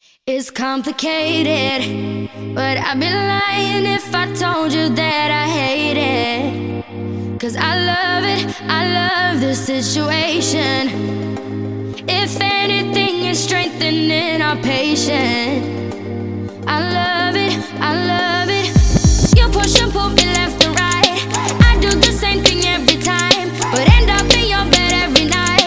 It's complicated, but I'd be lying if I told you that I hate it. 'Cause I love this situation. If anything, it's strengthening our patience. I love it, I love it. You push and pull me left and right. I do the same thing every time, but end up in your bed every night.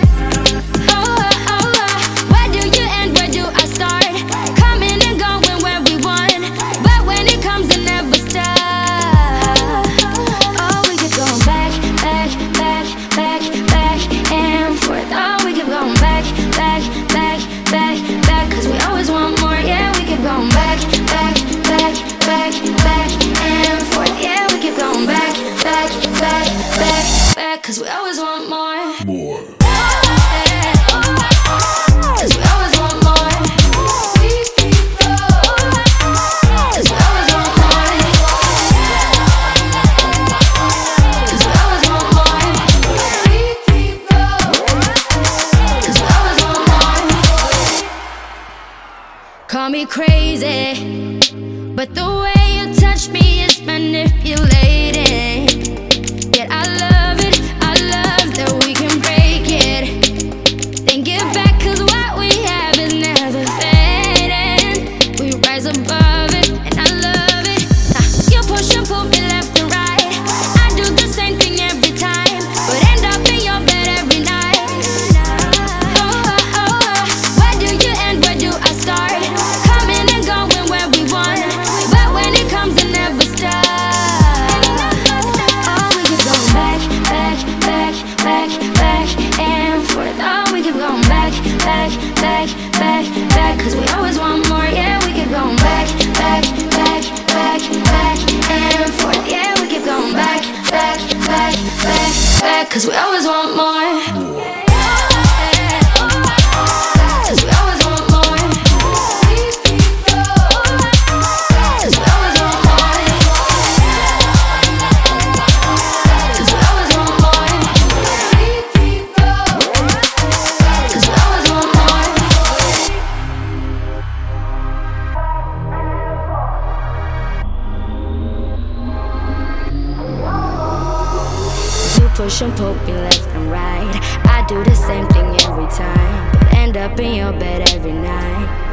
Where do you end, where do I start? Coming and going where we want, but when it comes it never stops. Oh, we keep going back, back, back, back, back and forth. Oh, we keep going back, back, back, back, back, 'cause we always want more. Yeah, we keep going back, back, back, back, back and forth. Yeah, we keep going back, back, back, back, back, 'cause we always want more. More. 'Cause we always want more. 'Cause we always want more. 'Cause we always want more. 'Cause we always want more. Call me crazy, but the way you touch me is manipulating. Yet I love that we can break it. Then give back, 'cause what we have is never fading. We rise above it, and I love it. You push and pull me left and right. I do the same thing every time, but end up in your bed every night. Where do you end, where do I start? Coming and going where we want, but when it comes it never stops. Oh, we keep going back, back, back, back, back and forth. Oh, we keep going back, back, back, back, back, 'cause we always want more. Yeah, we keep going back, back, back, back, back and forth. Yeah, we keep going back, back, back, back, back, 'cause we always want more. 'Cause we always want more. 'Cause we always want more. 'Cause we always want more. 'Cause we always want more. You push and pull me left and right. I do the same thing every time, but end up in your bed every night.